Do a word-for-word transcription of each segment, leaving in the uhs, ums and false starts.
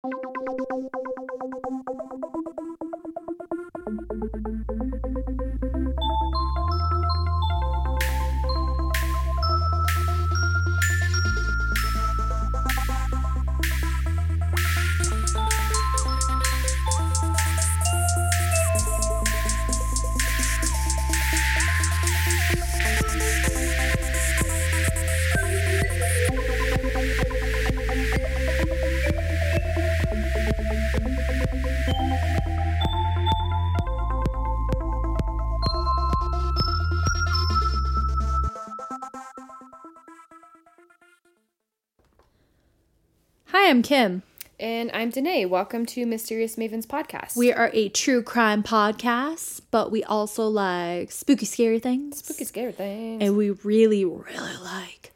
Hi, I'm Kim. And I'm Danae. Welcome to Mysterious Mavens Podcast. We are a true crime podcast, but we also like spooky, scary things. Spooky, scary things. And we really, really like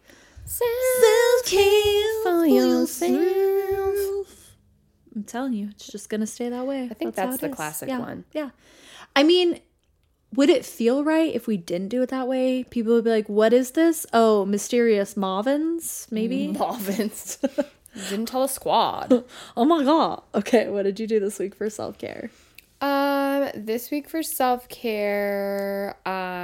self-care for yourself. I'm telling you, it's just going to stay that way. I think that's, that's the classic yeah. one. Yeah. I mean, would it feel right if we didn't do it that way? People would be like, what is this? Oh, Mysterious Mavens, maybe? Mavens. Didn't tell a squad. Oh my god. Okay, what did you do this week for self-care? Um, this week for self-care,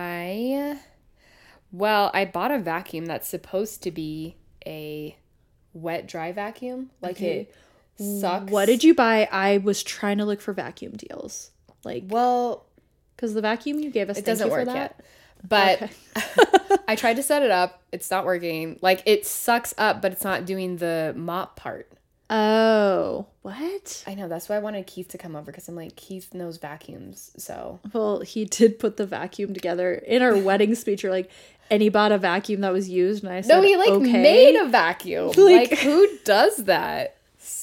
I, well, I bought a vacuum that's supposed to be a wet, dry vacuum. Like Okay. it sucks. What did you buy? I was trying to look for vacuum deals. Like, Well, because the vacuum you gave us, it thank doesn't you for work that. yet. But Okay. I tried to set it up. It's not working. Like, it sucks up, but it's not doing the mop part. Oh, what? I know. That's why I wanted Keith to come over, because I'm like, Keith knows vacuums. So, Well, he did put the vacuum together in our wedding speech. You're like, and he bought a vacuum that was used, and I said, no, he like okay. made a vacuum. Like- Like, who does that?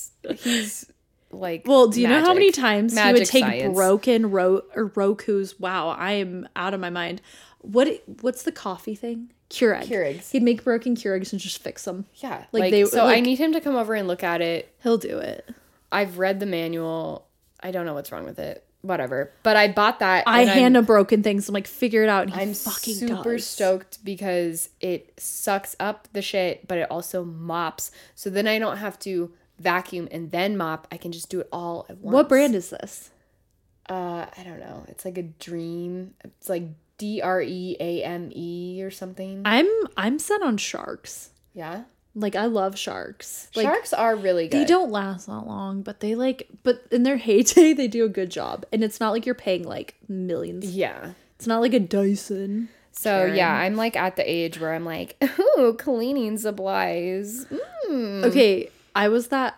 He's like, Well, do you know how magic. many times he would Magic take science. broken ro- or Roku's? Wow, I am out of my mind. What? What's the coffee thing? Keurig. Keurigs. He'd make broken Keurigs and just fix them. Yeah, Like, like, they- so. I like- need him to come over and look at it. He'll do it. I've read the manual. I don't know what's wrong with it. Whatever. But I bought that. I and hand I'm, him broken things. I'm like, figure it out. And he I'm fucking super does. stoked because it sucks up the shit, but it also mops. So then I don't have to vacuum and then mop. I can just do it all at once. What brand is this? Uh, I don't know. It's like a Dream. It's like D R E A M E or something. I'm I'm set on Sharks. Yeah. Like, I love Sharks. Like, Sharks are really good. they don't last that long, but they like, but in their heyday, they do a good job. And it's not like you're paying like millions. Yeah. It's not like a Dyson. So Karen. yeah, I'm like at the age where I'm like, ooh, cleaning supplies. Mm. Okay, I was that,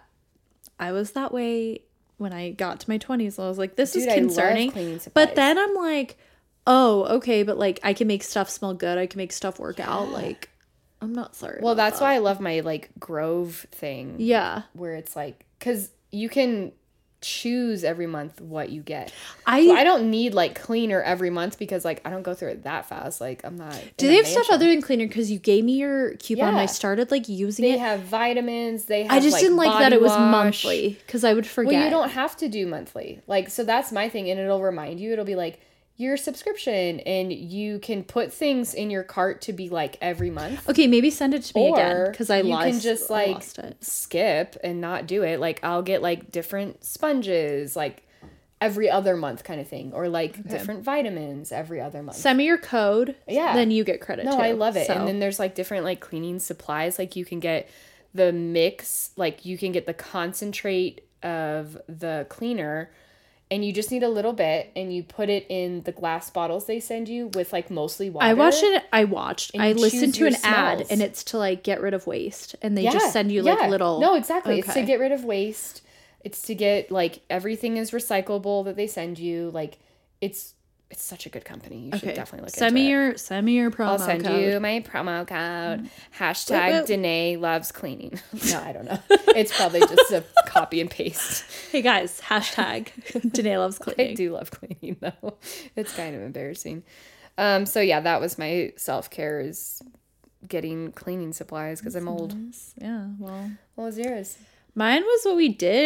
I was that way when I got to my twenties. I was like, this Dude, is I love concerning. cleaning supplies. But then I'm like, oh, okay, but like I can make stuff smell good. I can make stuff work out. Like, I'm not sorry. Well, about that's that. why I love my like Grove thing. Yeah. Where it's like, because you can choose every month what you get. I, So I don't need like cleaner every month because like I don't go through it that fast. Like I'm not. do in they a have stuff mansion. other than cleaner? Because you gave me your coupon and I Yeah. started like using They it. have vitamins. They have. I just like, didn't like that body it was wash. monthly because I would forget. Well, you don't have to do monthly. Like, so that's my thing. And it'll remind you, it'll be like your subscription. And you can put things in your cart to be like every month. Okay, maybe send it to me again Or because I you lost. can just I like lost it. skip and not do it. Like I'll get like different sponges, like every other month kind of thing. Or like different vitamins every other month. Send me your code. Yeah. Then you get credit. No, too, I love it. so. And then there's like different like cleaning supplies. Like you can get the mix, like you can get the concentrate of the cleaner and you just need a little bit and you put it in the glass bottles they send you with like mostly water. I watched it. I watched. And I you listened choose to an your ad, smells. and it's to like get rid of waste, and they Yeah, just send you like yeah. little. No, exactly. It's to Okay. get rid of waste. It's to get like everything is recyclable that they send you. Like it's it's such a good company. You should Okay, definitely look send into me it. your send me your promo I'll send code. you my promo code. Hashtag Whoop, whoop. Danae loves cleaning. No, I don't know. It's probably just a copy and paste. Hey guys, hashtag Danae loves I cleaning. do love cleaning though. It's kind of embarrassing. Um. So yeah, that was my self care is getting cleaning supplies because I'm old. Yeah. Well, What was yours? mine was what we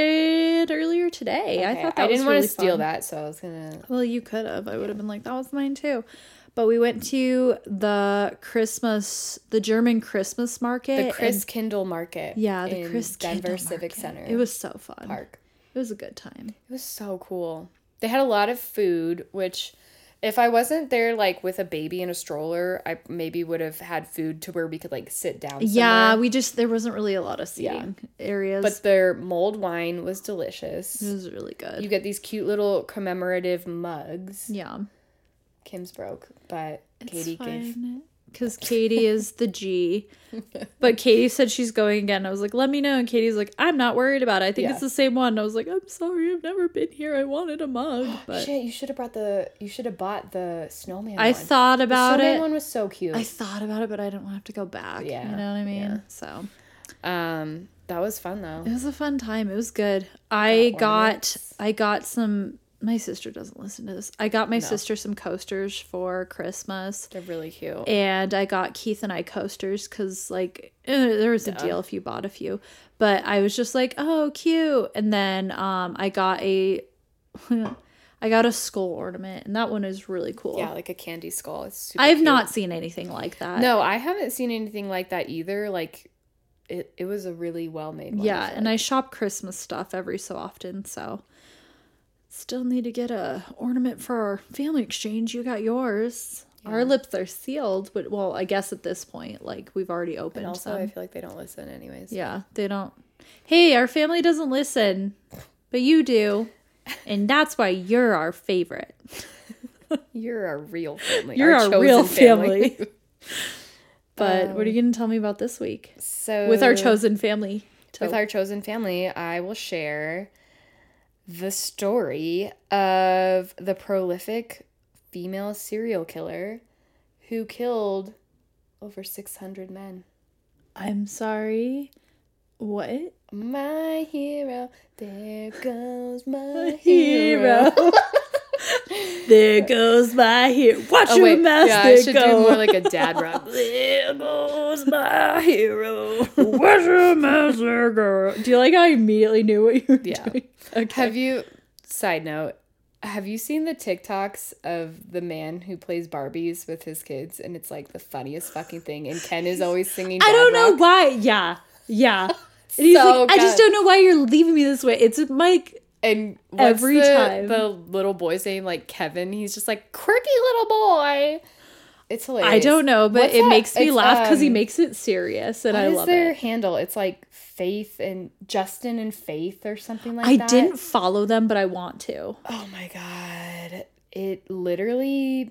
did earlier today. I Okay, thought that I was didn't really want to steal fun. that, so I was gonna. Well, you could have. I would have been like, that was mine too. But we went to the Christmas, the German Christmas market. The Chris and, Kindle Market. Yeah, the in Chris Denver Kindle Civic Market. Center. It was so fun. Park. It was a good time. It was so cool. They had a lot of food, which if I wasn't there like with a baby in a stroller, I maybe would have had food to where we could like sit down somewhere. Yeah, we just, there wasn't really a lot of seating yeah. areas. But their mulled wine was delicious. It was really good. You get these cute little commemorative mugs. Yeah. Kim's broke, but it's Katie fine. gave. Because Katie is the G. But Katie said she's going again. I was like, let me know. And Katie's like, I'm not worried about it. I think yeah. it's the same one. And I was like, I'm sorry. I've never been here. I wanted a mug. But shit, you should have brought the, you should have bought the snowman I one. thought about the snowman it. one was so cute. I thought about it, but I didn't want to have to go back. Yeah. You know what I mean? Yeah. So. Um, that was fun though. It was a fun time. It was good. I got, I got some... My sister doesn't listen to this. I got my no. sister some coasters for Christmas. They're really cute. And I got Keith and I coasters because, like, eh, there was a Duh. deal if you bought a few. But I was just like, oh, cute. And then um, I got a... I got a skull ornament, and that one is really cool. Yeah, like a candy skull. It's super I have cute. not seen anything like that. No, I haven't seen anything like that either. Like, it, it was a really well-made one. Yeah, I and like. I shop Christmas stuff every so often, so... Still need to get a ornament for our family exchange. You got yours. Yeah. Our lips are sealed, but well, I guess at this point, like we've already opened. And also, them. I feel like they don't listen, anyways. Yeah, they don't. Hey, our family doesn't listen, but you do, and that's why you're our favorite. You're our real family. You're our, our real family. family. But um, what are you going to tell me about this week? So with our chosen family. With our chosen family, I will share the story of the prolific female serial killer who killed over six hundred men. I'm sorry. What? My hero. There goes my hero. There goes my hero. Watch oh, your wait. master yeah, I should go. do more like a dad rap. There goes my hero. Watch your master go. Do you like how I immediately knew what you were yeah. doing? Okay. Have you, side note, have you seen the TikToks of the man who plays Barbies with his kids? And it's like the funniest fucking thing. And Ken is always singing Dad I don't know rock. why. Yeah. Yeah. And he's so like, I just don't know why you're leaving me this way. It's Mike. And what's every the, time the little boy's name, like Kevin, he's just like, quirky little boy. It's hilarious. I don't know, but What's it that? makes me it's, laugh because um, he makes it serious, and what I is love their it. handle? It's like Faith and Justin and Faith or something like I that. I didn't follow them, but I want to. Oh my god. It literally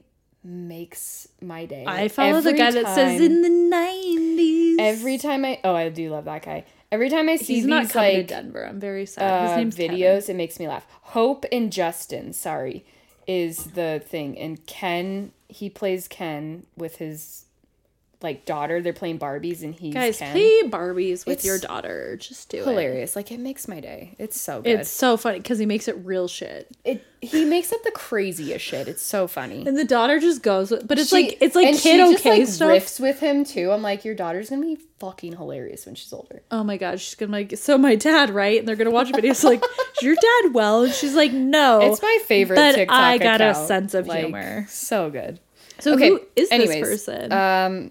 makes my day. I follow every the guy time, that says in the nineties. Every time I... Oh, I do love that guy. Every time I see He's these, not coming like... to Denver. I'm very sad. His uh, name's videos, Kevin. It makes me laugh. Hope and Justin, sorry, is the thing. And Ken, he plays Ken with his... like daughter. They're playing Barbies and he's guys Ken. Play Barbies with it's your daughter. Just do hilarious. it. Hilarious. Like it makes my day. It's so good. It's so funny because he makes it real shit. It he makes up the craziest shit. It's so funny. And the daughter just goes with, but it's she, like it's like and kid she okay just, stuff. like, riffs with him too. I'm like, your daughter's gonna be fucking hilarious when she's older. Oh my god, she's gonna be like, so my dad, right? And they're gonna watch videos like, is your dad well? And she's like, no. It's my favorite but TikTok I got account. a sense of like, humor. So good. So okay, who is anyways, this person? Um.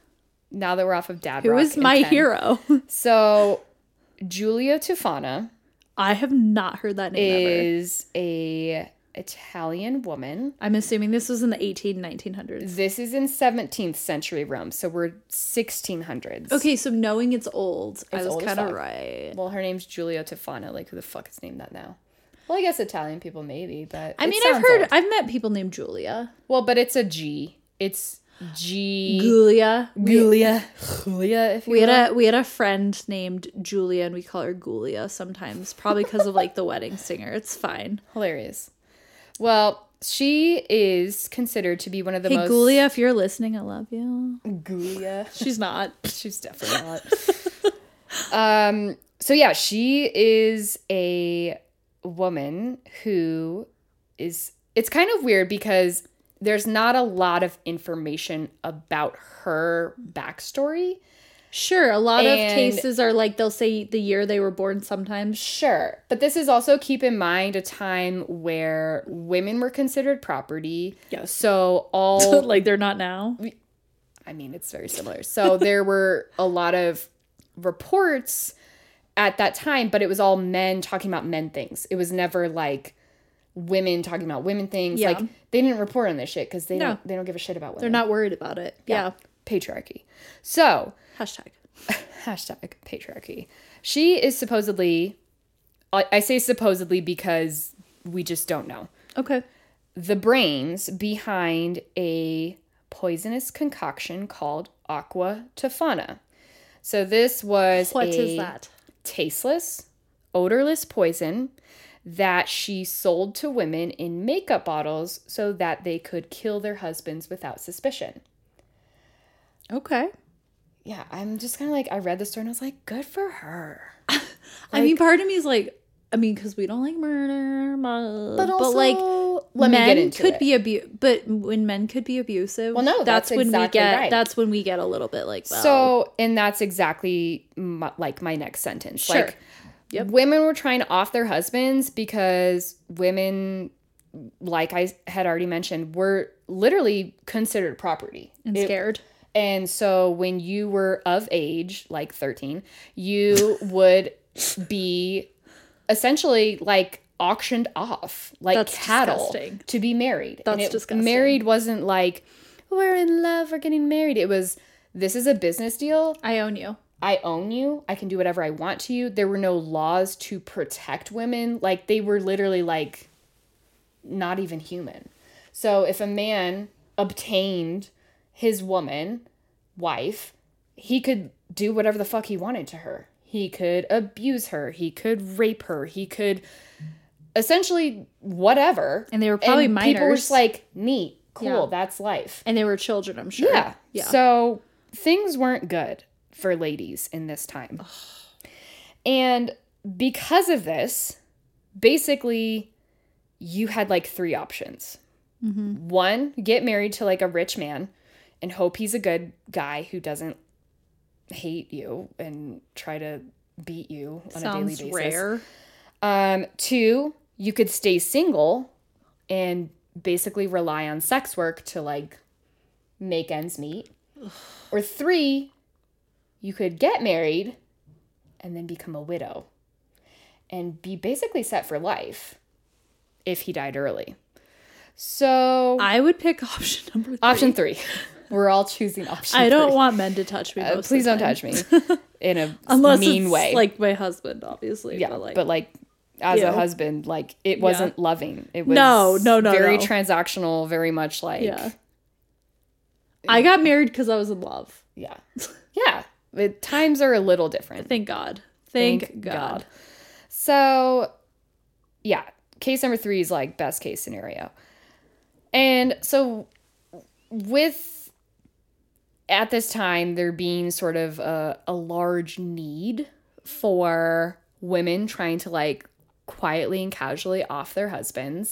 Now that we're off of Dad Who Rock is my Ken. hero? So, Giulia Tufana. I have not heard that name is ever. a Italian woman. I'm assuming this was in the eighteen, nineteen hundreds. This is in seventeenth century Rome, so we're sixteen hundreds. Okay, so knowing it's old, it's I was kind of right. Well, her name's Giulia Tufana. Like, who the fuck is named that now? Well, I guess Italian people maybe, but I mean, I've heard, old. I've met people named Julia. Well, but it's a G. It's G. Julia. Julia. Julia, if you we will. had a we had a friend named Julia, and we call her Gulia sometimes, probably because of like the wedding singer. It's fine. Hilarious. Well, she is considered to be one of the hey, most. Hey, Gulia, if you're listening, I love you. Gulia. She's not. She's definitely not. um. So yeah, she is a woman who is. It's kind of weird because there's not a lot of information about her backstory. Sure, a lot And- of cases are like they'll say the year they were born sometimes. Sure. But this is also, keep in mind, a time where women were considered property. Yes. So all, Like they're not now. I mean, it's very similar. So there were a lot of reports at that time, but it was all men talking about men things. It was never like women talking about women things. Yeah. Like they didn't report on this shit because they No. don't they don't give a shit about women. They're not worried about it. Yeah. Patriarchy. So Hashtag. hashtag patriarchy. She is supposedly, I I say supposedly because we just don't know, Okay. the brains behind a poisonous concoction called aqua tofana. So this was What a is that? tasteless, odorless poison that she sold to women in makeup bottles so that they could kill their husbands without suspicion. Okay. Yeah, I'm just kind of like, I read the story and I was like, good for her. I mean, part of me is like, I mean, because we don't like murder, but, But also, like, let me men get into could it. be abu- but when men could be abusive, Well, no, that's when exactly we get right. that's when we get a little bit like, well, So, and that's exactly my, like my next sentence. Sure. Like, Yep. women were trying to off their husbands because women, like I had already mentioned, were literally considered property. and It- scared. And so when you were of age, like thirteen, you would be essentially like auctioned off like That's cattle disgusting. to be married. That's and it, disgusting. Married wasn't like, we're in love, we're getting married. It was, this is a business deal. I own you. I own you. I can do whatever I want to you. There were no laws to protect women. Like, they were literally like not even human. So if a man obtained his woman, wife, he could do whatever the fuck he wanted to her. He could abuse her. He could rape her. He could essentially whatever. And they were probably and People were minors. just like, neat, cool, Yeah. that's life. And they were children, I'm sure. Yeah. Yeah. So things weren't good for ladies in this time. And because of this, basically, you had like three options. Mm-hmm. One, get married to like a rich man and hope he's a good guy who doesn't hate you and try to beat you on a daily Sounds basis. rare. Um, two, you could stay single and basically rely on sex work to like make ends meet. Or three, you could get married and then become a widow and be basically set for life if he died early. So I would pick option number three. option three. We're all choosing option I don't three. want men to touch me. Uh, Most please of don't the time. touch me in a Unless mean it's way. like my husband, obviously. Yeah, but like, but like as Ew. a husband, like it wasn't loving. It was No, no, no, very no. transactional, very much like yeah. I got married because I was in love. yeah, yeah. It, times are a little different. Thank God. Thank, God. So, yeah, case number three is like best case scenario, and so with at this time there being sort of a, a large need for women trying to like quietly and casually off their husbands,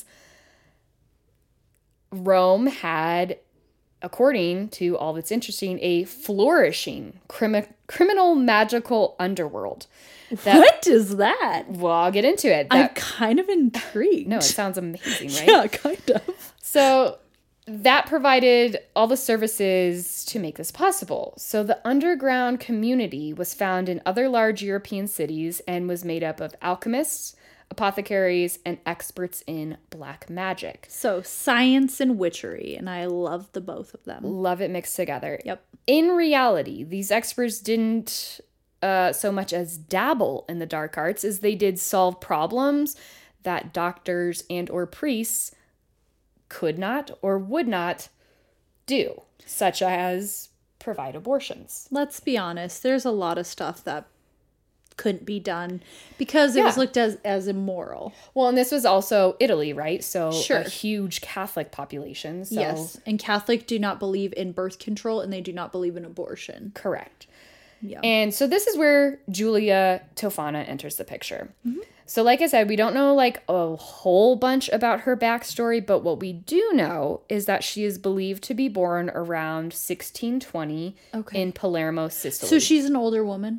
Rome had, according to all that's interesting, a flourishing crimi- criminal magical underworld. That, What is that? well, I'll get into it. I'm That, kind of intrigued. no, it sounds amazing, right? Yeah, kind of. So that provided all the services to make this possible. So the underground community was found in other large European cities and was made up of alchemists, apothecaries, and experts in black magic. So science and witchery, and I love the both of them. Love it mixed together. Yep. In reality, these experts didn't uh, so much as dabble in the dark arts as they did solve problems that doctors and or priests could not or would not do, such as provide abortions. Let's be honest, there's a lot of stuff that couldn't be done because it was Yeah. looked as as immoral. Well, and this was also Italy, right? So Sure. a huge Catholic population. So Yes, and Catholic do not believe in birth control and they do not believe in abortion. correct. Yeah. And so this is where Julia Tofana enters the picture. So like I said, we don't know like a whole bunch about her backstory, but what we do know is that she is believed to be born around sixteen twenty Okay. in Palermo, Sicily. So she's an older woman?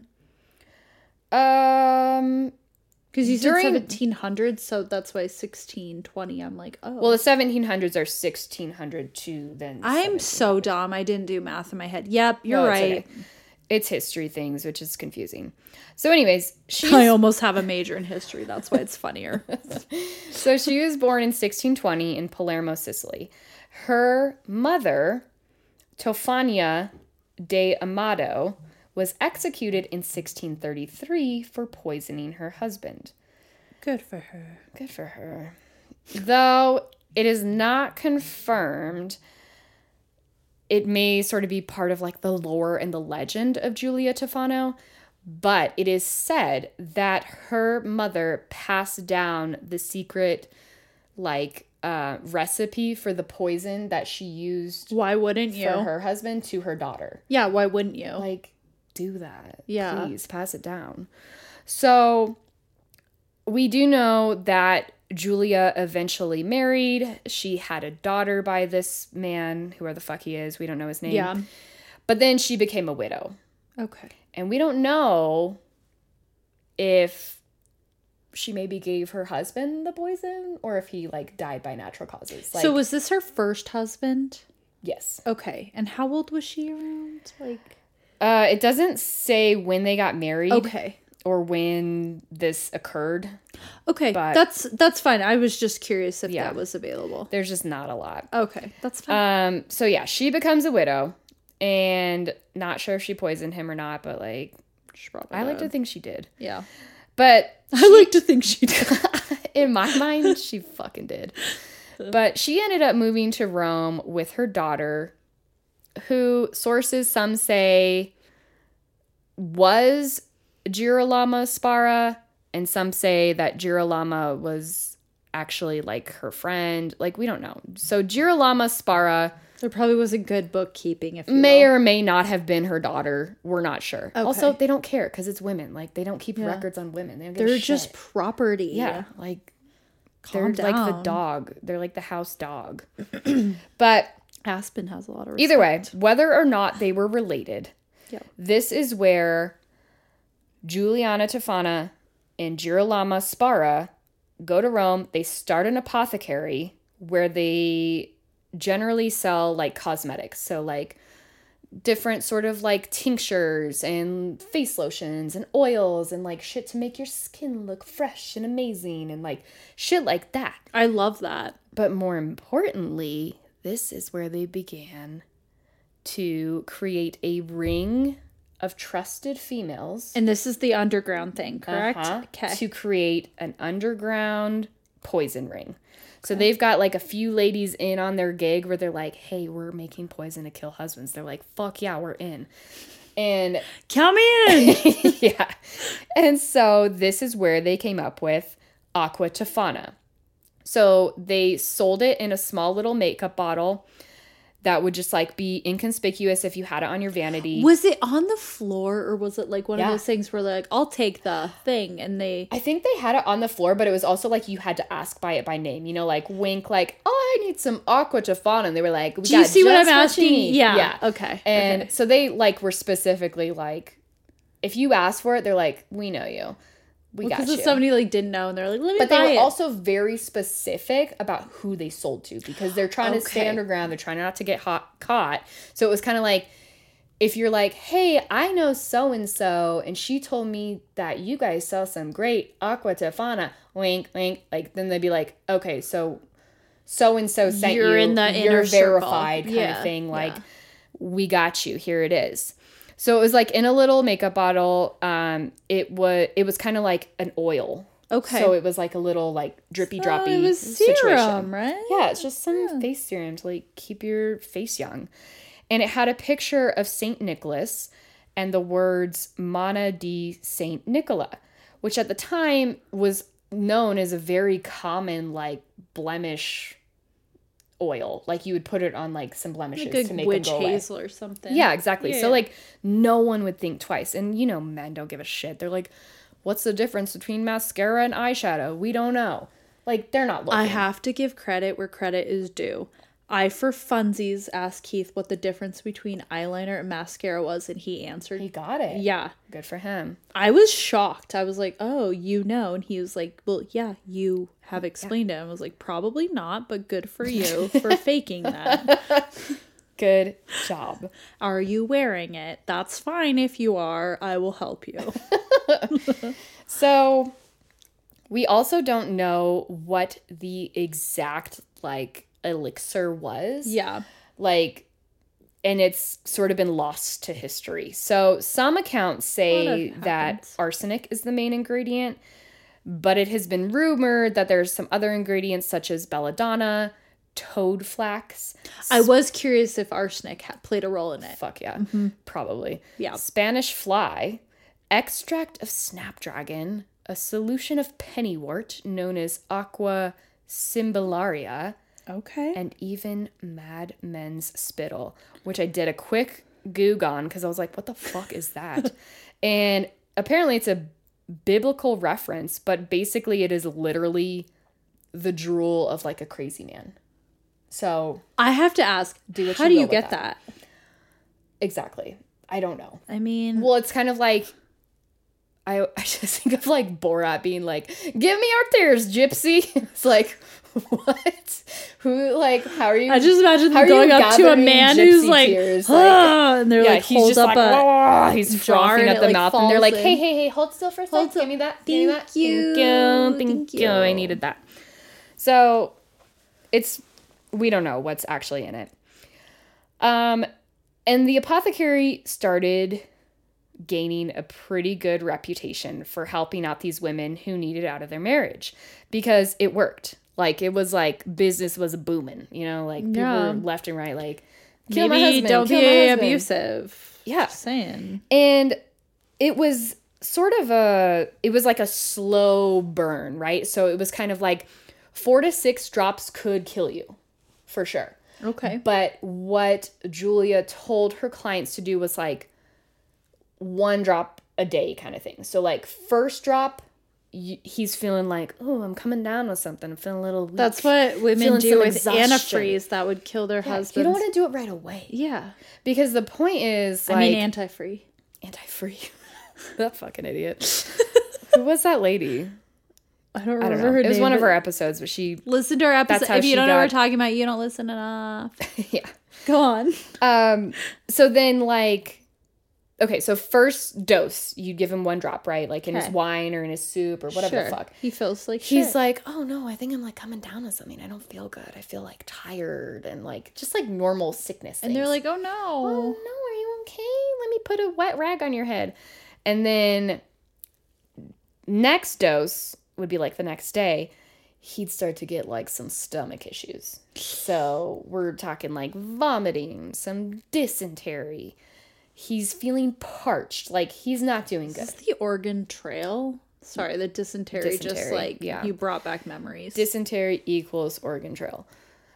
Um, because you said during- seventeen hundreds, so that's why sixteen twenty. I'm like, oh. well, the seventeen hundreds are sixteen hundred to then. I'm so dumb. I didn't do math in my head. Yep, you're No, it's right. okay. It's history things, which is confusing. So anyways, she's... I almost have a major in history. That's why it's funnier. So she was born in sixteen twenty in Palermo, Sicily. Her mother, Tofania de Amato, was executed in sixteen thirty-three for poisoning her husband. Good for her. Good for her. Though it is not confirmed, it may sort of be part of like the lore and the legend of Giulia Tofano, but it is said that her mother passed down the secret like uh, recipe for the poison that she used Why wouldn't you? for her husband to her daughter. Yeah, why wouldn't you? Like, do that. Yeah. Please pass it down. So we do know that Giulia eventually married. She had a daughter by this man, whoever the fuck he is. We don't know his name. Yeah. But then she became a widow. Okay. And we don't know if she maybe gave her husband the poison or if he like died by natural causes. Like, So was this her first husband? yes. Okay. And how old was she around? Like Uh, it doesn't say when they got married. Okay. Or when this occurred. Okay. But- that's that's fine. I was just curious if Yeah. that was available. There's just not a lot. Okay. That's fine. Um, so yeah, she becomes a widow, and not sure if she poisoned him or not, but like, She probably I like to did. think she did. Yeah. But I like to think she did. in my mind, she fucking did. But she ended up moving to Rome with her daughter, who sources some say was Girolamo Spara, and some say that Girolamo was actually like her friend. Like, we don't know. So Girolamo Spara There probably wasn't good bookkeeping, if you may will. or may not have been her daughter. We're not sure. Okay. Also, they don't care because it's women. Like, they don't keep Yeah. records on women. They don't give a They're shit. just property. Yeah, like Calm they're like the down. dog. They're like the house dog. But Aspen has a lot of respect. either way, whether or not they were related, Yeah. this is where Giuliana Tofana and Girolamo Spara go to Rome. They start an apothecary where they generally sell like cosmetics. So like different sort of like tinctures and face lotions and oils and like shit to make your skin look fresh and amazing and like shit like that. I love that. But more importantly, this is where they began to create a ring of trusted females. And this is the underground thing, correct? Uh-huh, Okay. to create an underground poison ring. So they've got like a few ladies in on their gig where they're like, hey, we're making poison to kill husbands. They're like, fuck yeah, we're in. And Count me in. yeah. And so this is where they came up with Aqua Tofana. So they sold it in a small little makeup bottle that would just like be inconspicuous if you had it on your vanity. Was it on the floor or was it like one Yeah. of those things where like, I'll take the thing and they... I think they had it on the floor, but it was also like you had to ask by it by name. You know, like wink, like, oh, I need some Aqua Tofana. And they were like, we Do you got see what just I'm you asking? need. Yeah. Yeah. Okay. And okay. so they like were specifically like, if you ask for it, they're like, we know you. We got Because you. if somebody like didn't know and they're like, let me But buy they were it. also very specific about who they sold to because they're trying to stay Okay. underground. They're trying not to get hot, caught. So it was kind of like, if you're like, hey, I know so-and-so, and she told me that you guys sell some great Aqua Tofana, wink, wink, like, then they'd be like, okay, so so-and-so sent You're you. in the you're inner circle. verified kind Yeah, of thing. Like, yeah. we got you. Here it is. So it was like in a little makeup bottle. Um, it was it was kind of like an oil. Okay. So it was like a little like drippy Oh, droppy it was situation. serum, right? Yeah, it's just some Yeah. face serum to like keep your face young. And it had a picture of Saint Nicholas and the words Mana di Saint Nicola, which at the time was known as a very common like blemish oil. Like you would put it on like some blemishes Like a to make witch them go away. hazel or something. Yeah, exactly. Yeah, So yeah. like no one would think twice. And you know, men don't give a shit. They're like, what's the difference between mascara and eyeshadow? We don't know. Like, they're not looking. I have to give credit where credit is due. I, for funsies, asked Keith what the difference between eyeliner and mascara was, and he answered. He got it. Yeah. Good for him. I was shocked. I was like, oh, you know. And he was like, well, yeah, you have explained yeah. it. I was like, probably not, but good for you for faking that. Good job. Are you wearing it? That's fine if you are. I will help you. So, we also don't know what the exact, like, elixir was. Yeah. Like, and it's sort of been lost to history. So some accounts say that arsenic is the main ingredient, but it has been rumored that there's some other ingredients such as belladonna, toad flax. I was curious if arsenic had played a role in it. Fuck yeah. Mm-hmm. Probably. Yeah. Spanish fly, extract of snapdragon, a solution of pennywort known as aqua cymbalaria, okay, and even Mad Men's spittle, which I did a quick Goog on because I was like, what the fuck is that? And apparently it's a biblical reference, but basically it is literally the drool of like a crazy man. So I have to ask, do what how you do will you with get that. that? Exactly. I don't know. I mean, well, it's kind of like, I, I just think of like Borat being like, give me your tears, gypsy. It's like, what? Who, like, how are you? I just imagine them going up to a man who's like, tears? ah, and they're yeah, like, he's hold just up like, a oh, he's frothing at the like, mouth, and they're like, in. hey, hey, hey, hold still for a second. Give me that. Give me that. You. Thank you. Thank, Thank you. you. I needed that. So, it's, we don't know what's actually in it. Um, and the apothecary started gaining a pretty good reputation for helping out these women who needed out of their marriage because it worked. Like, it was like business was booming, you know, like people yeah. were left and right, like, kill maybe my husband, don't kill be my husband. abusive. Yeah. Just saying. And it was sort of a, it was like a slow burn, right? So it was kind of like four to six drops could kill you for sure. Okay. But what Julia told her clients to do was like one drop a day kind of thing. So like first drop, y- he's feeling like, oh, I'm coming down with something. I'm feeling a little weak. That's what women Feeling do some with exhaustion. antifreeze that would kill their Yeah, husbands. you don't want to do it right away. Yeah. Because the point is like... I mean anti-free. Anti-free. That fucking idiot. Who was that lady? I don't remember I don't know. her It was name, one of but our episodes, but she... Listen to our episode. That's how If you she don't know what we're got- talking about, you don't listen enough. Yeah. Go on. Um. So then, like... Okay, so first dose, you give him one drop, right? Like in his Okay. wine or in his soup or whatever Sure. the fuck. He feels like He's shit. like, oh no, I think I'm like coming down with something. I don't feel good. I feel like tired and like just like normal sickness and they're things. like, oh no. oh no, are you okay? Let me put a wet rag on your head. And then next dose would be like the next day, he'd start to get like some stomach issues. So we're talking like vomiting, some dysentery. He's feeling parched. Like he's not doing good. Is this the Oregon Trail? Sorry, the dysentery, just Dysentery, like yeah. you brought back memories. Dysentery equals Oregon Trail.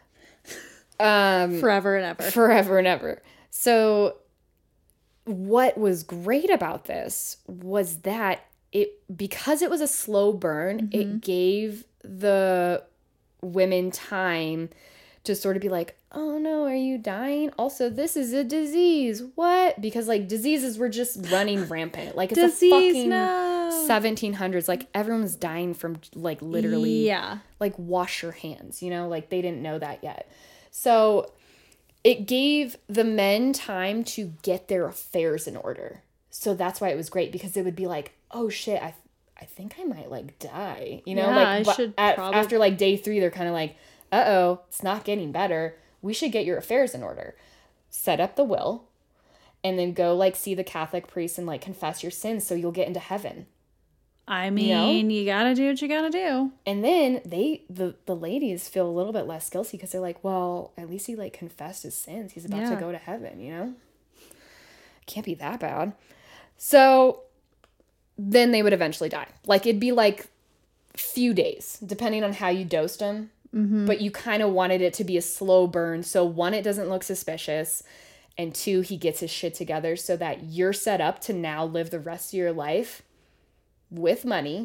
Um, Forever and ever. forever and ever. So what was great about this was that it, because it was a slow burn, Mm-hmm. it gave the women time to sort of be like, oh no, are you dying? Also, this is a disease. What? Because like diseases were just running rampant. Like it's Disease, a fucking no. seventeen hundreds. Like everyone was dying from like literally Yeah. like wash your hands, you know, like they didn't know that yet. So it gave the men time to get their affairs in order. So that's why it was great, because it would be like, oh shit, I I think I might like die, you know, Yeah, like I but should at, probably- after like day three, they're kind of like, uh-oh, it's not getting better. We should get your affairs in order. Set up the will and then go like see the Catholic priest and like confess your sins so you'll get into heaven. I mean, you, gotta do what you gotta do. And then they, the, the ladies feel a little bit less guilty because they're like, well, at least he like confessed his sins. He's about Yeah. to go to heaven, you know? Can't be that bad. So then they would eventually die. Like it'd be like few days, depending on how you dosed them. Mm-hmm. But you kind of wanted it to be a slow burn. So one, it doesn't look suspicious. And two, he gets his shit together so that you're set up to now live the rest of your life with money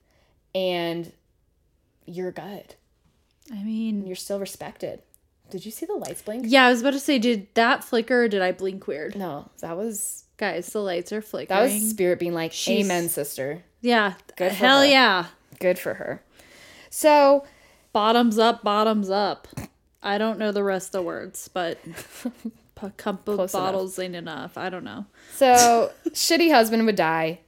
and you're good. I mean, you're still respected. Did you see the lights blink? Yeah, I was about to say, did that flicker or did I blink weird? No, that was... Guys, the lights are flickering. That was Spirit being like, She's... amen, sister. Yeah. Good for Hell her. yeah. Good for her. So... Bottoms up, bottoms up. I don't know the rest of the words, but a couple Close bottles enough. ain't enough. I don't know. So, shitty husband would die.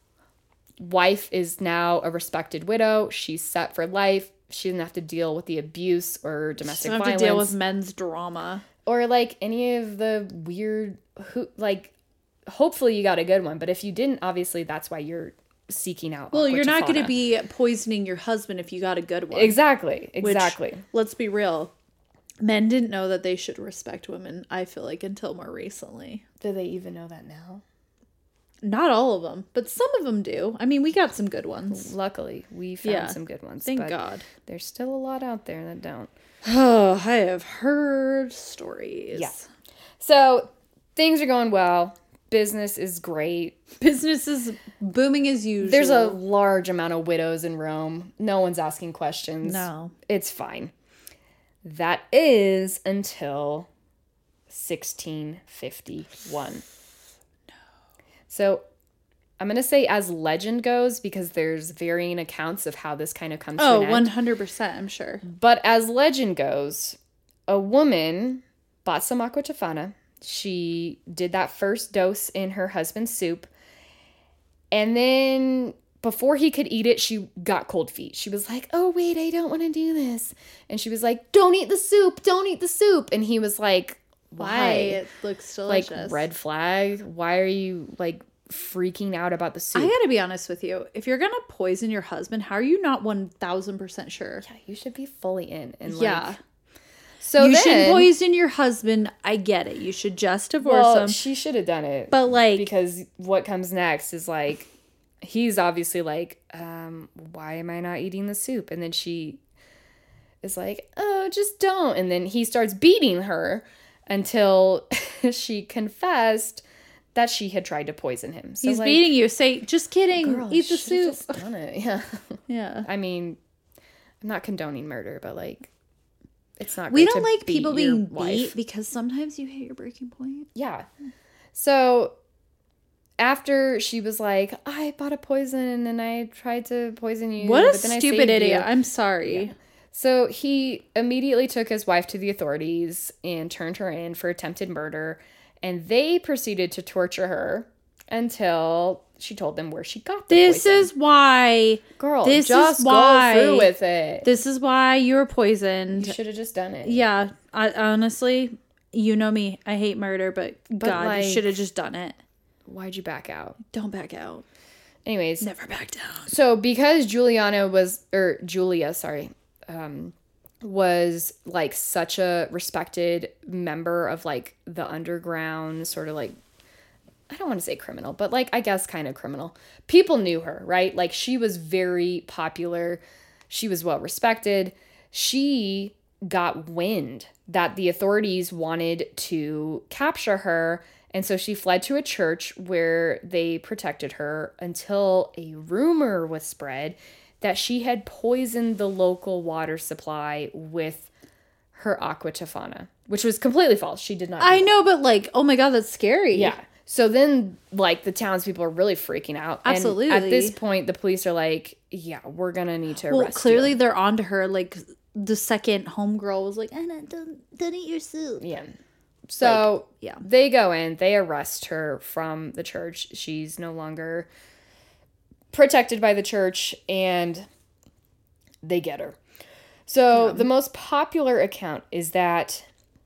Wife is now a respected widow. She's set for life. She doesn't have to deal with the abuse or domestic She doesn't violence. have to deal with men's drama. Or, like, any of the weird... Who, like, hopefully you got a good one. But if you didn't, obviously that's why you're seeking out. Well, you're not going to be poisoning your husband if you got a good one. Exactly. Exactly. Which, let's be real. Men didn't know that they should respect women, I feel like, until more recently. Do they even know that now? Not all of them, but some of them do. I mean, we got some good ones. Luckily, we found yeah. some good ones. Thank but God. There's still a lot out there that don't. Oh, I have heard stories. Yeah. So, things are going well. Business is great. Business is booming as usual. There's a large amount of widows in Rome. No one's asking questions. No. It's fine. That is until sixteen fifty-one. No. So I'm going to say as legend goes because there's varying accounts of how this kind of comes oh, to an end. one hundred percent, I'm sure. But as legend goes, a woman bought some aqua tofana. She did that first dose in her husband's soup. And then before he could eat it, she got cold feet. She was like, oh, wait, I don't want to do this. And she was like, don't eat the soup. Don't eat the soup. And he was like, why? Why? It looks delicious. Like, red flag. Why are you, like, freaking out about the soup? I gotta be honest with you. If you're gonna poison your husband, how are you not one thousand percent sure? Yeah, you should be fully in. And yeah. Like, so you then, should poison your husband. I get it. You should just divorce well, him. she should have done it. But, like... Because what comes next is, like... He's obviously like, um, why am I not eating the soup? And then she is like, oh, just don't. And then he starts beating her until she confessed that she had tried to poison him. So, He's like, beating you. Say, just kidding. girl, Eat the should've soup. just done it. Yeah. Yeah. I mean, I'm not condoning murder, but like, it's not. We great don't to like beat people your being wife. beat because sometimes you hit your breaking point. Yeah. So after she was like, I bought a poison and I tried to poison you. What a but then stupid I idiot. You. I'm sorry. Yeah. So he immediately took his wife to the authorities and turned her in for attempted murder. And they proceeded to torture her until she told them where she got the This poison. is why. Girl, this just is why, go through with it. This is why you were poisoned. You should have just done it. Yeah. I, honestly, you know me. I hate murder, but, But, God, like, you should have just done it. Why'd you back out? Don't back out. Anyways. Never back down. So because Juliana was, or Julia, sorry, um, was like such a respected member of like the underground sort of like, I don't want to say criminal, but like, I guess kind of criminal. People knew her, right? Like she was very popular. She was well respected. She got wind that the authorities wanted to capture her. And so she fled to a church where they protected her until a rumor was spread that she had poisoned the local water supply with her aqua tofana, which was completely false. She did not. I know, but like, oh my God, that's scary. Yeah. So then, like, the townspeople are really freaking out. Absolutely. And at this point, the police are like, yeah, we're going to need to well, arrest clearly you. they're onto her. Like, the second homegirl was like, Anna, don't, don't eat your soup. Yeah. So, like, yeah. They go in, they arrest her from the church. She's no longer protected by the church, and they get her. So, yeah. The most popular account is that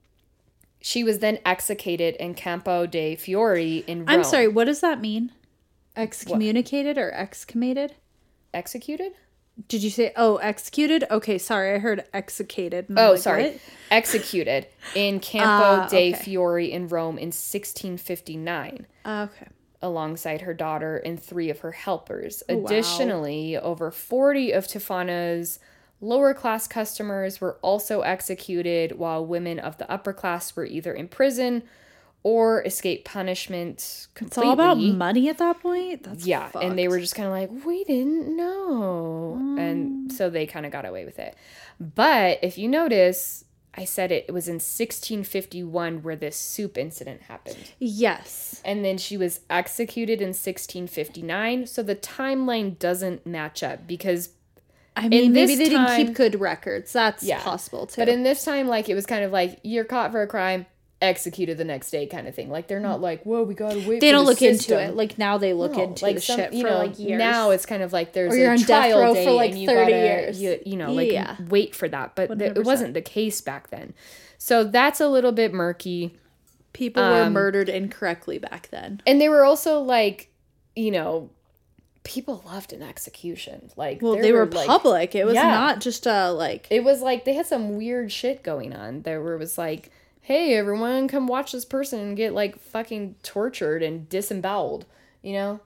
she was then executed in Campo dei Fiori in Rome. I'm sorry, what does that mean? Excommunicated what? Or excommated? Executed? Did you say, oh, executed? Okay, sorry, I heard executed. Oh, like, sorry. What? Executed in Campo uh, dei okay. Fiori in Rome in sixteen fifty-nine. Uh, okay. Alongside her daughter and three of her helpers. Oh, Additionally, wow. over forty of Tofana's lower class customers were also executed, while women of the upper class were either in prison or escape punishment completely. It's all about money at that point. That's yeah, fucked. And they were just kind of like, we didn't know, mm. and so they kind of got away with it. But if you notice, I said it, it was in sixteen fifty-one where this soup incident happened. Yes. And then she was executed in sixteen fifty-nine, so the timeline doesn't match up because I mean, maybe they time, didn't keep good records. That's yeah, possible, too. But in this time, like, it was kind of like, you're caught for a crime, executed the next day kind of thing. Like, they're not like, whoa, we gotta wait They for don't the look system. into it. Like, now they look no, into like the some, shit you for, know, like, years. Now it's kind of like there's or you're a on trial death row date for, like, and you thirty gotta, years. You, you know, like, yeah. wait for that. But th- it wasn't the case back then. So that's a little bit murky. People um, were murdered incorrectly back then. And they were also, like, you know... People loved an execution. Like, well, they were, were like, public. It was yeah. not just a like. It was like they had some weird shit going on. There was like, hey, everyone, come watch this person get like fucking tortured and disemboweled. You know.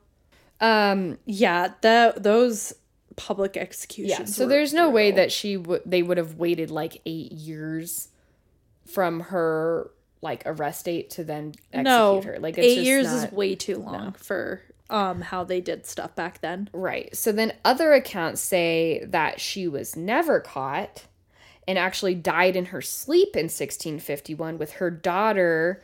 Um. Yeah. That those public executions. Yeah. So there's no brutal. way that she would. They would have waited like eight years from her like arrest date to then execute no, her. Like it's eight just years not, is way too long no. for. Um, how they did stuff back then. Right. So then other accounts say that she was never caught and actually died in her sleep in sixteen fifty-one with her daughter,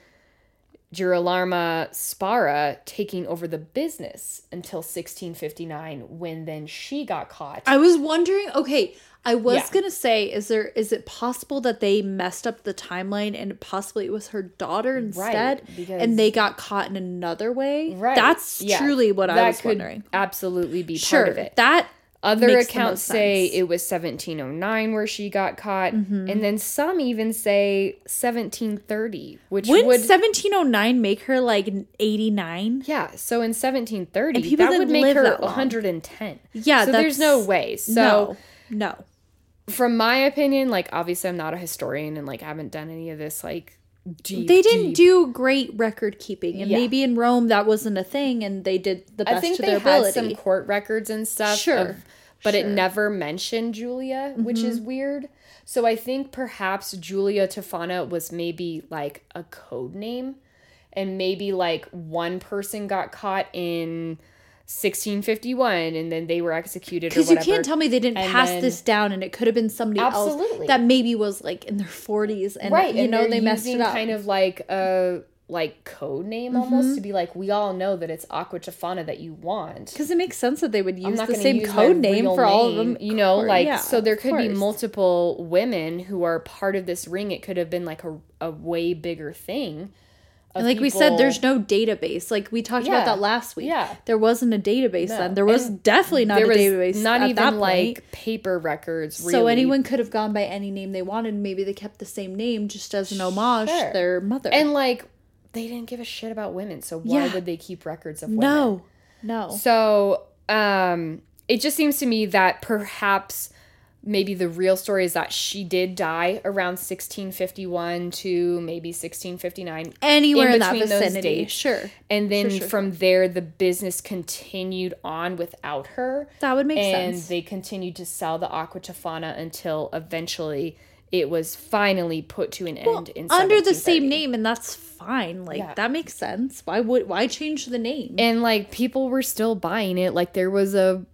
Girolama Spara, taking over the business until sixteen fifty-nine when then she got caught. I was wondering, okay, I was Yeah. going to say, is there is it possible that they messed up the timeline and possibly it was her daughter instead Right, because- and they got caught in another way? Right. That's Yeah. truly what that I was could wondering. absolutely be Sure, part of it. that Other makes the accounts most say sense. it was seventeen oh nine where she got caught, Mm-hmm. and then some even say seventeen thirty, which Wouldn't would seventeen oh nine make her like eighty-nine? yeah. So in seventeen thirty, And people that would didn't make live her that long. one hundred ten. Yeah, so there's that's- no way. So no, no. from my opinion, like obviously I'm not a historian and like I haven't done any of this like deep. They didn't deep. do great record keeping, and Yeah. maybe in Rome that wasn't a thing, and they did the best I think to they their had ability. some court records and stuff. Sure. of- but Sure. it never mentioned Julia, which is weird. So I think perhaps Julia Tofana was maybe like a code name, and maybe like one person got caught in sixteen fifty-one and then they were executed or Because you whatever. can't tell me they didn't And pass then- this down, and it could have been somebody Absolutely. else that maybe was like in their forties, and right, you and know they're they messed it using up. kind of like a like code name almost to be like, we all know that it's Aqua Tofana that you want. Because it makes sense that they would use not the gonna same use my code name real for all of them. name, you know, Or- like yeah, so there of could be course. multiple women who are part of this ring. It could have been like a, a way bigger thing. of And like we said, people- there's no database. Like we talked Yeah. about that last week. Yeah. There wasn't a database No. then. There was And definitely not there a was database. not at even that point. like paper records. Really. So anyone could have gone by any name they wanted. Maybe they kept the same name just as an homage Sure. to their mother. and like they didn't give a shit about women. So why Yeah. would they keep records of women? no, no. So, um, it just seems to me that perhaps maybe the real story is that she did die around sixteen fifty-one to maybe sixteen fifty-nine. Anywhere in, that between those vicinity. dates. Sure. And then Sure, sure, from there, the business continued on without her. That would make and sense. they continued to sell the Aqua Tofana until eventually it was finally put to an Well, end in under the seventeen thirty. same name, and that's fine. Like Yeah. that makes sense. Why would why change the name? And like people were still buying it. Like there was a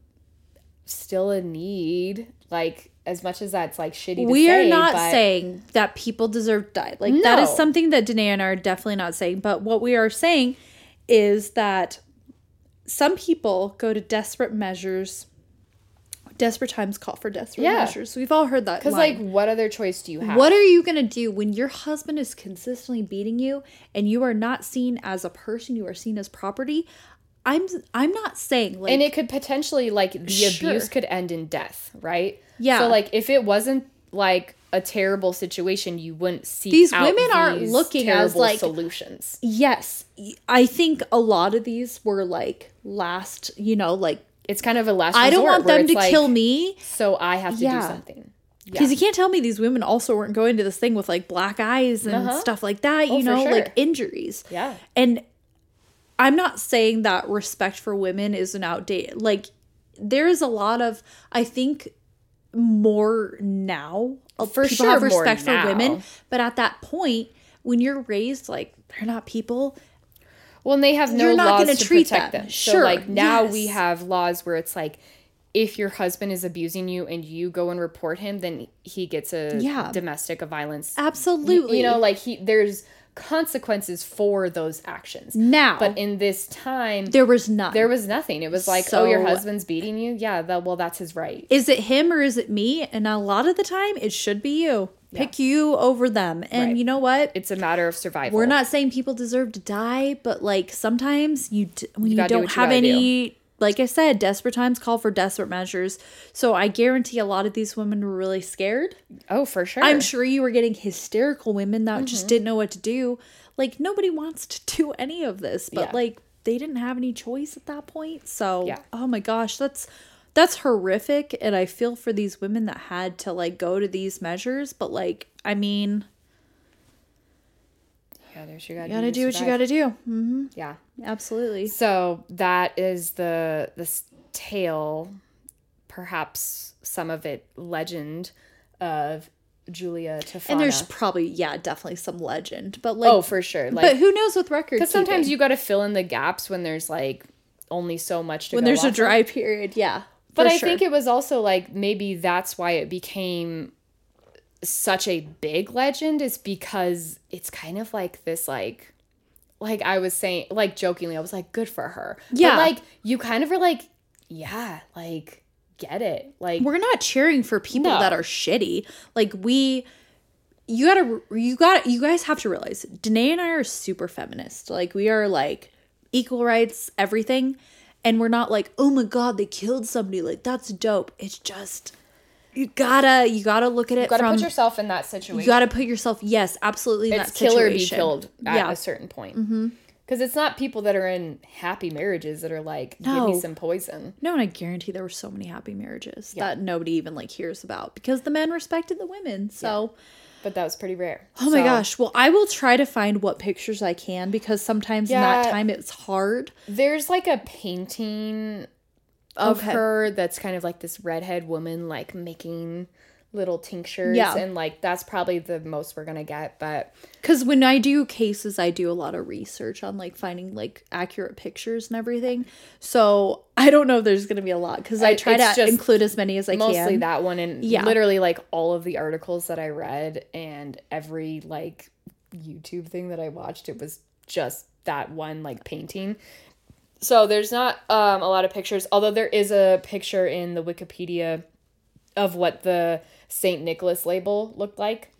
still a need. Like as much as that's like shitty to we say, are not but saying that people deserve to die. Like that is No. something that Danae and I are definitely not saying. But what we are saying is that some people go to desperate measures. Desperate times call for desperate Yeah. measures. We've all heard that. because line. like what other choice do you have? What are you going to do when your husband is consistently beating you and you are not seen as a person, you are seen as property? I'm I'm not saying like and it could potentially like the Sure. abuse could end in death, right? Yeah. So like if it wasn't like a terrible situation, you wouldn't seek These out women aren't these looking as, terrible like- solutions. yes, I think a lot of these were like last, you know, like It's kind of a last. I don't resort want where them it's to like, kill me so I have to Yeah. do something. because you can't tell me these women also weren't going to this thing with like black eyes and Uh-huh. stuff like that, Oh, you for know, sure. like injuries. Yeah. And I'm not saying that respect for women is an outdated, like there is a lot of, I think more now. For people sure, have more respect for now. women, but at that point, when you're raised like they're not people. Well, and they have no You're not laws to treat protect them. them. Sure, So, like, now yes. we have laws where it's like, if your husband is abusing you and you go and report him, then he gets a Yeah. domestic violence. Absolutely. You know, like, he there's consequences for those actions. Now. But in this time, There was none. there was nothing. It was like, oh, your So- husband's beating you? Yeah, that, well, that's his right. Is it him or is it me? And a lot of the time, it should be you. Pick you over them. And Right. you know what? It's a matter of survival. We're not saying people deserve to die, but like sometimes you d- when you, gotta do don't what you have gotta any, like I said, desperate times call for desperate measures. So I guarantee a lot of these women were really scared. Oh, for sure. I'm sure you were getting hysterical women that Mm-hmm. just didn't know what to do. Like nobody wants to do any of this, but Yeah. like they didn't have any choice at that point. So Yeah. oh my gosh, that's that's horrific, and I feel for these women that had to like go to these measures, but like I mean, Yeah, there's you gotta, you gotta do what you gotta do. Mm-hmm. Yeah. Absolutely. So that is the this tale, perhaps some of it legend, of Julia Tofana. And there's probably, yeah, definitely some legend, but like, oh, for sure. Like, but who knows with record because sometimes keeping? you got to fill in the gaps when there's like only so much to when go there's a off of. dry period, yeah. But for I sure. think it was also like maybe that's why it became such a big legend, is because it's kind of like this like like I was saying, like jokingly, I was like, good for her. Yeah. But like you kind of are like, yeah, like get it. Like we're not cheering for people No. that are shitty. Like we, you gotta, you got, you guys have to realize, Danae and I are super feminist. Like we are like equal rights, everything, and we're not like, oh my god, they killed somebody. Like that's dope. It's just you gotta, you gotta look at it you gotta from. put yourself in that situation. You gotta put yourself, yes, absolutely. In it's that kill or be situation. killed at Yeah. a certain point. Mm-hmm. Because it's not people that are in happy marriages that are like, give me No. some poison. No, and I guarantee there were so many happy marriages that nobody even like hears about because the men respected the women. So, But that was pretty rare. oh my So, gosh. Well, I will try to find what pictures I can because sometimes in Yeah. that time it's hard. There's like a painting of Okay. her that's kind of like this redhead woman like making little tinctures. Yeah. And like that's probably the most we're gonna get. But Because when I do cases, I do a lot of research on like finding like accurate pictures and everything. So I don't know if there's going to be a lot because I I- try it's to just include as many as I mostly can. that one, and Yeah. literally like all of the articles that I read and every like YouTube thing that I watched, it was just that one like painting. So there's not um, a lot of pictures, although there is a picture in the Wikipedia of what the Saint Nicholas label looked like.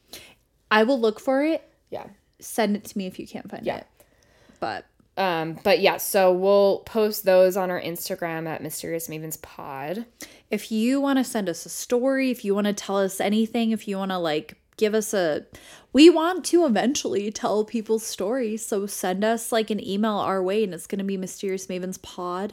I will look for it. Yeah. Send it to me if you can't find Yeah. it. But Um, but yeah, so we'll post those on our Instagram at Mysterious Mavens Pod. if you want to send us a story, if you want to tell us anything, if you want to like give us a, we want to eventually tell people's stories. So send us like an email our way, and it's going to be mysterious mavens pod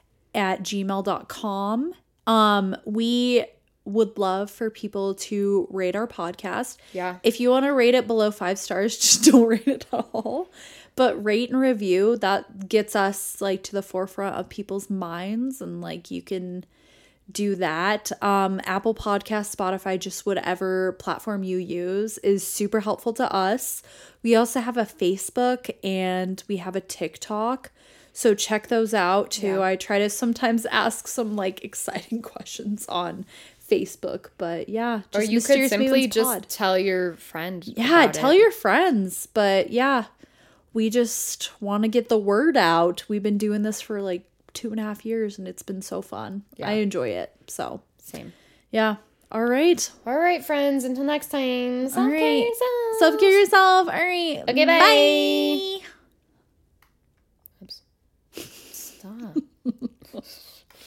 at gmail dot com. Um, we would love for people to rate our podcast. Yeah. If you want to rate it below five stars, just don't rate it at all. But rate and review, that gets us like to the forefront of people's minds, and like you can do that. Um, Apple Podcast, Spotify, just whatever platform you use is super helpful to us. We also have a Facebook and we have a TikTok. So check those out too. Yeah. I try to sometimes ask some like exciting questions on Facebook, but yeah. Or just you could Mysterious simply Mavens just Pod. tell your friend. Yeah, about tell it. your friends. But yeah, we just want to get the word out. We've been doing this for like two and a half years and it's been so fun. Yeah. I enjoy it. So Same. yeah. All right. All right, friends. Until next time. All Self-care right. yourself. Self care yourself. All right. Okay, bye. Bye. Stop.